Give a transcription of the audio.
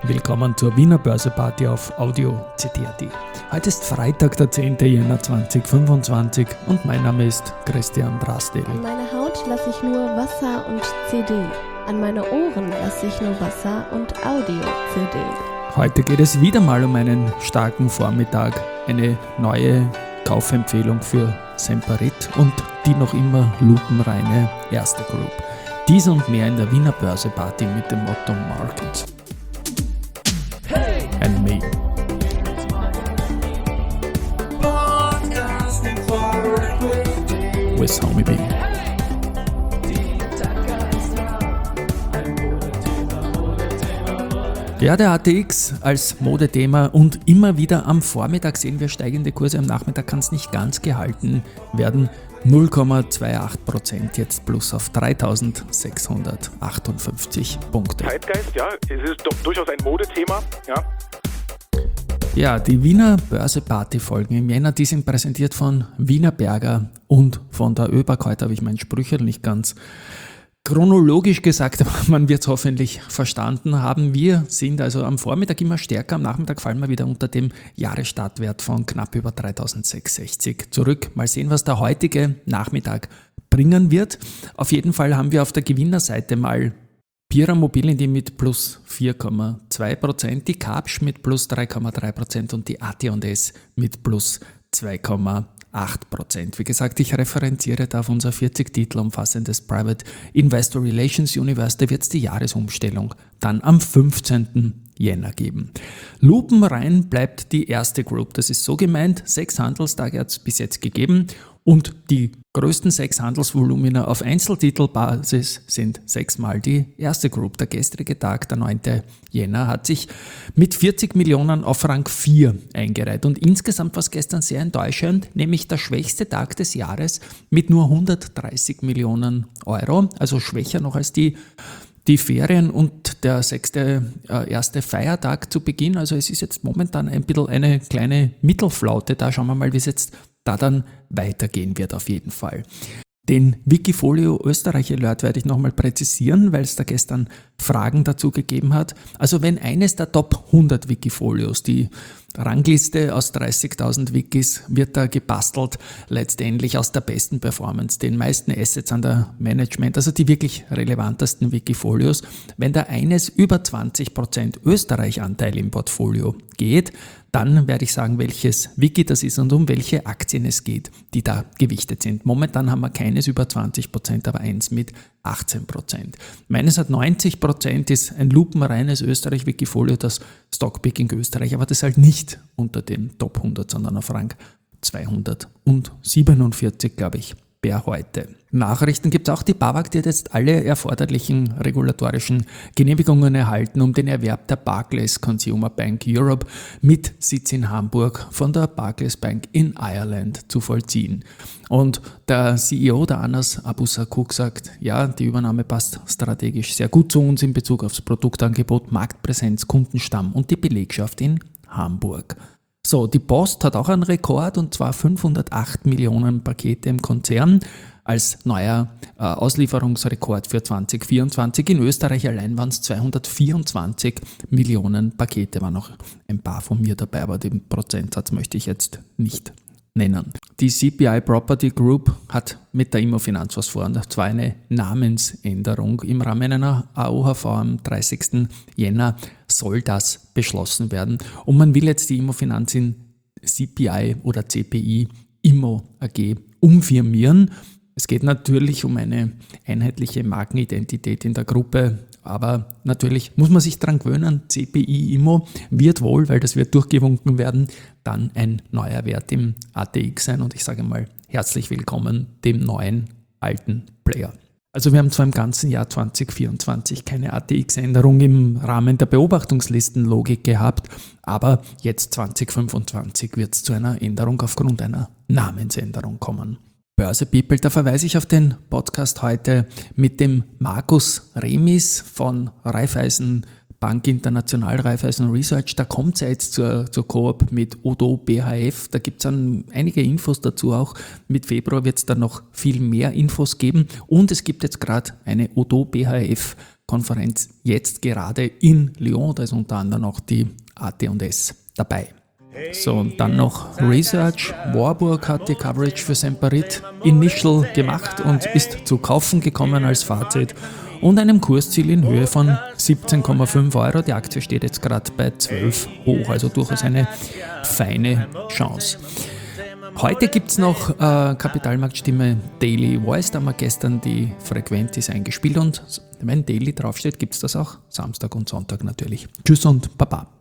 Willkommen zur Wiener Börseparty auf Audio CD.at. Heute ist Freitag, der 10. Jänner 2025 und mein Name ist Christian Drastil. An meine Haut lasse ich nur Wasser und CD. An meine Ohren lasse ich nur Wasser und Audio-CD. Heute geht es wieder mal um einen starken Vormittag, eine neue Kaufempfehlung für Semperit und die noch immer lupenreine Erste Group. Dies und mehr in der Wiener Börseparty mit dem Motto Markets and me. With Homie B. Ja, der ATX als Modethema und immer wieder am Vormittag sehen wir steigende Kurse, am Nachmittag kann es nicht ganz gehalten werden. 0,28% jetzt plus auf 3.658 Punkte. Zeitgeist, ja, es ist doch durchaus ein Modethema, ja. Ja, die Wiener Börseparty-Folgen im Jänner, die sind präsentiert von Wiener Berger und von der ÖBAG. Heute habe ich mein Sprüchel nicht ganz chronologisch gesagt, aber man wird es hoffentlich verstanden haben. Wir sind also am Vormittag immer stärker, am Nachmittag fallen wir wieder unter dem Jahresstartwert von knapp über 3.660 zurück. Mal sehen, was der heutige Nachmittag bringen wird. Auf jeden Fall haben wir auf der Gewinnerseite mal Pira Mobility mit plus 4,2%, die Kapsch mit plus 3,3% und die AT&S mit plus 2,8%. Wie gesagt, ich referenziere da auf unser 40 Titel umfassendes Private Investor Relations Universe. Da wird es die Jahresumstellung dann am 15. Jänner geben. Lupenrein bleibt die Erste Group. Das ist so gemeint, 6 Handelstage hat es bis jetzt gegeben und die größten 6 Handelsvolumina auf Einzeltitelbasis sind 6-mal die Erste Group. Der gestrige Tag, der 9. Jänner, hat sich mit 40 Millionen auf Rang 4 eingereiht. Und insgesamt war es gestern sehr enttäuschend, nämlich der schwächste Tag des Jahres mit nur 130 Millionen Euro, also schwächer noch als die Ferien und der 6. erste Feiertag zu Beginn. Also es ist jetzt momentan ein bisschen eine kleine Mittelflaute. Da schauen wir mal, wie es jetzt da dann weitergehen wird auf jeden Fall. Den Wikifolio Österreich-Alert werde ich nochmal präzisieren, weil es da gestern Fragen dazu gegeben hat. Also wenn eines der Top 100 Wikifolios, die Rangliste aus 30.000 Wikis, wird da gebastelt, letztendlich aus der besten Performance, den meisten Assets an der Management, also die wirklich relevantesten Wikifolios. Wenn da eines über 20% Österreich-Anteil im Portfolio geht, dann werde ich sagen, welches Wiki das ist und um welche Aktien es geht, die da gewichtet sind. Momentan haben wir keines über 20%, aber eins mit 18%. Meines hat 90%, ist ein lupenreines Österreich-Wikifolio, das Stockpicking Österreich, aber das halt nicht unter den Top 100, sondern auf Rang 247, glaube ich, per heute. Nachrichten gibt es auch. Die BAWAG, die hat jetzt alle erforderlichen regulatorischen Genehmigungen erhalten, um den Erwerb der Barclays Consumer Bank Europe mit Sitz in Hamburg von der Barclays Bank in Ireland zu vollziehen. Und der CEO, der Anas Abusakuk, sagt, ja, die Übernahme passt strategisch sehr gut zu uns in Bezug aufs Produktangebot, Marktpräsenz, Kundenstamm und die Belegschaft in Hamburg. So, die Post hat auch einen Rekord, und zwar 508 Millionen Pakete im Konzern als neuer Auslieferungsrekord für 2024. In Österreich allein waren es 224 Millionen Pakete, waren noch ein paar von mir dabei, aber den Prozentsatz möchte ich jetzt nicht nennen. Die CPI Property Group hat mit der Immofinanz was vor, und zwar eine Namensänderung. Im Rahmen einer AOHV am 30. Jänner soll das beschlossen werden. Und man will jetzt die Immofinanz in CPI oder CPI Immo AG umfirmieren. Es geht natürlich um eine einheitliche Markenidentität in der Gruppe, aber natürlich muss man sich dran gewöhnen, CPI Immo wird wohl, weil das wird durchgewunken werden, dann ein neuer Wert im ATX sein, und ich sage mal herzlich willkommen dem neuen alten Player. Also wir haben zwar im ganzen Jahr 2024 keine ATX-Änderung im Rahmen der Beobachtungslistenlogik gehabt, aber jetzt 2025 wird es zu einer Änderung aufgrund einer Namensänderung kommen. Börse People, da verweise ich auf den Podcast heute mit dem Markus Remis von Raiffeisen Bank International, Raiffeisen Research. Da kommt es ja jetzt zur Koop mit Odo BHF. Da gibt es dann einige Infos dazu auch. Mit Februar wird es dann noch viel mehr Infos geben. Und es gibt jetzt gerade eine Odo BHF Konferenz jetzt gerade in Lyon. Da ist unter anderem auch die AT&S dabei. So, und dann noch Research. Warburg hat die Coverage für Semperit Initial gemacht und ist zu kaufen gekommen als Fazit und einem Kursziel in Höhe von 17,5 Euro. Die Aktie steht jetzt gerade bei 12 hoch, also durchaus eine feine Chance. Heute gibt es noch Kapitalmarktstimme Daily Voice, da haben wir gestern die Frequentis eingespielt und wenn Daily draufsteht, gibt es das auch Samstag und Sonntag natürlich. Tschüss und Baba.